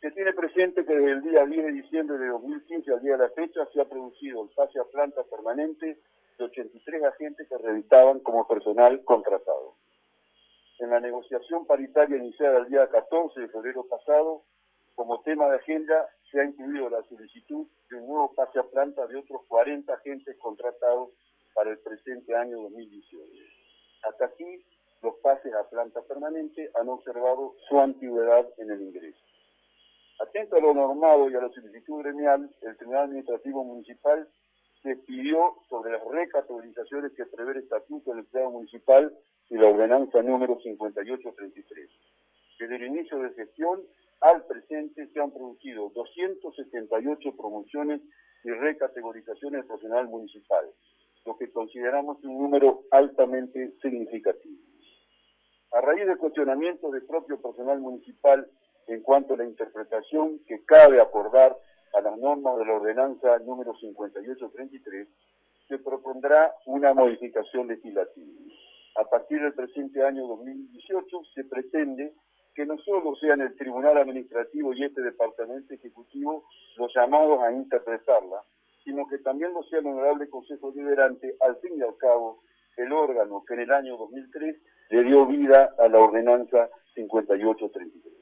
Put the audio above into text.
Se tiene presente que desde el día 10 de diciembre de 2015 al día de la fecha se ha producido el pase a planta permanente de 83 agentes que revitaban como personal contratado. En la negociación paritaria iniciada el día 14 de febrero pasado, como tema de agenda se ha incluido la solicitud de un nuevo pase a planta de otros 40 agentes contratados para el presente año 2018. Hasta aquí, los pases a planta permanente han observado su antigüedad en el ingreso. Atento a lo normado y a la solicitud gremial, el Tribunal Administrativo Municipal se expidió sobre las recategorizaciones que prevé el Estatuto del Empleado Municipal y la Ordenanza número 5833. Desde el inicio de gestión al presente se han producido 278 promociones y recategorizaciones del personal municipal, lo que consideramos un número altamente significativo. A raíz de cuestionamientos del propio personal municipal en cuanto a la interpretación que cabe acordar a las normas de la ordenanza número 5833, se propondrá una modificación legislativa. A partir del presente año 2018 se pretende que no solo sean el Tribunal Administrativo y este Departamento Ejecutivo los llamados a interpretarla, sino que también lo sea el Honorable Consejo Deliberante, al fin y al cabo, el órgano que en el año 2003 le dio vida a la ordenanza 5833.